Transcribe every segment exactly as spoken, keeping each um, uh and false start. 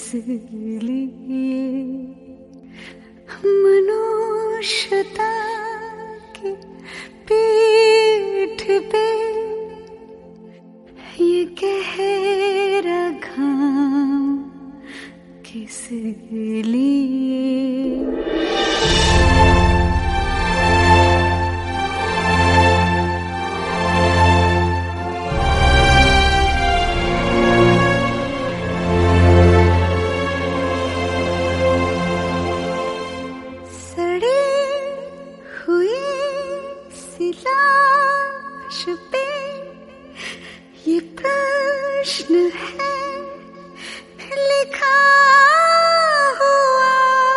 लिए मनुष्यता की पीठ पे ये गहरा घाम किस लिए। लाश पे ये प्रश्न है लिखा हुआ,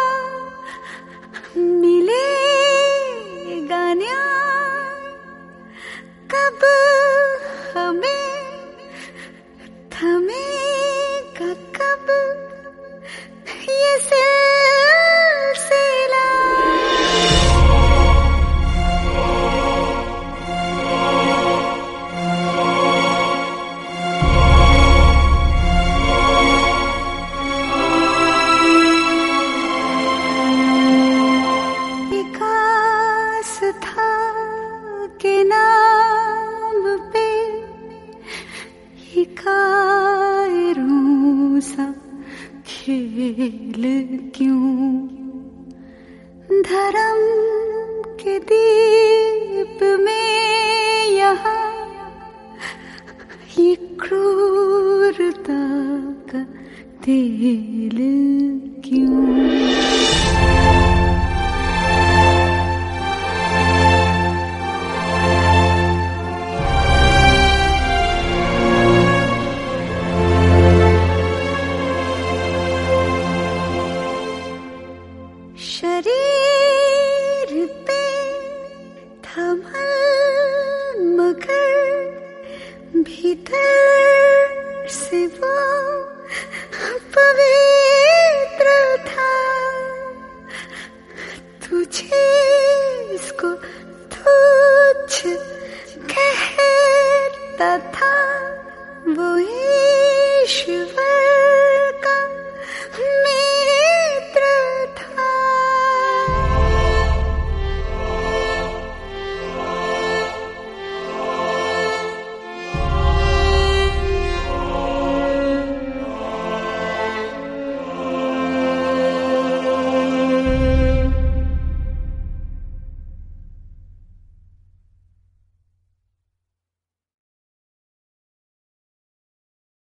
मिलेगा न्याय कब हमें, थमेगा कब ये सिलसिला। था के नाम पे ये कायरों सा खेल क्यों, धर्म के दीप में यहाँ ये क्रूरता का तेल क्यों। शरीर पे थमल मगर भीतर से वो पवित्र था, तुझे